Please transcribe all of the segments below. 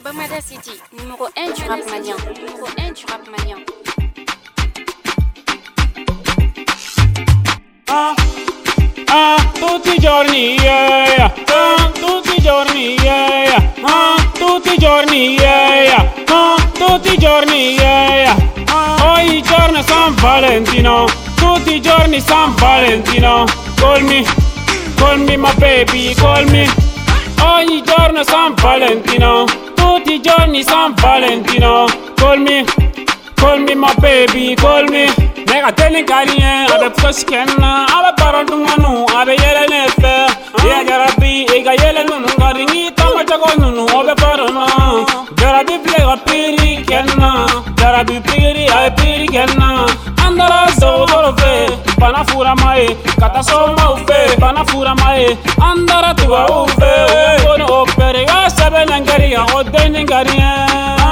Bamada City, numéro 1 du rap malien. Numéro 1 du rap malien. Tutti i giorni, yeah. Tutti i giorni, yeah. Tutti i giorni, yeah. Tutti i giorni, yeah. Ogni giorno è San Valentino. Tutti i giorni San Valentino. Call me my baby, call me. Ogni giorno è San Valentino. Tutti i giorni San Valentino. Call me my baby, call me. Nega telling karien, abe push kenna, abe parantu manu, abe yele nefe. Ya jarabi, ega yele nunu ngaringi, tama jago nunu, abe parana. Jarabi plega piri kenna, jarabi piri abe piri kenna. Andara zodoro fe, bana fura mae, kata soma ufe, bana fura mae. Andara tuwa ufe, kono opere, ya sabe nangaria, ode nangaria.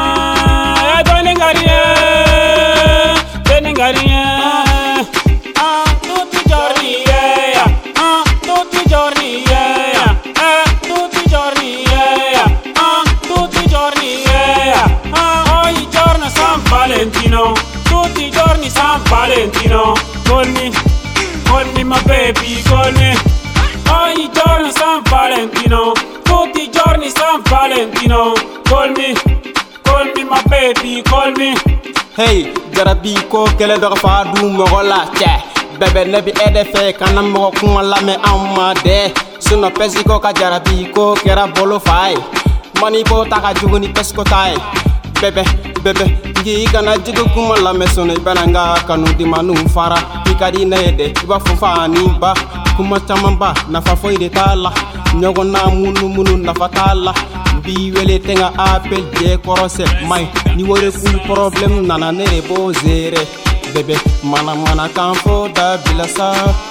Tutti i giorni, yeah. Tutti i giorni, yeah. Tutti i giorni, yeah. Tutti i giorni, yeah. Ogni giorno San Valentino. Tutti i giorni San Valentino. Call me my baby, call me. Ogni giorno San Valentino. Tutti i giorni San Valentino. Call me my baby, call me. Hey, jarabi ko kele do fa du mo la che bebe nebi edefe kana mo kuma la me amma de suno pesi ko ka jarabi ko kera bolo fai mani ko ta ka juguni pesko tai bebe ngi kana jigu kuma la me sono bananga kanu di manu fara ikadi na ede iba fufa ni ba kuma tamamba na fa foide tala nyogo na munu na fatala bi wele tenga appel je korose mai ni wore kul problem nana nere bo zere bebe mana kan fo da bilasa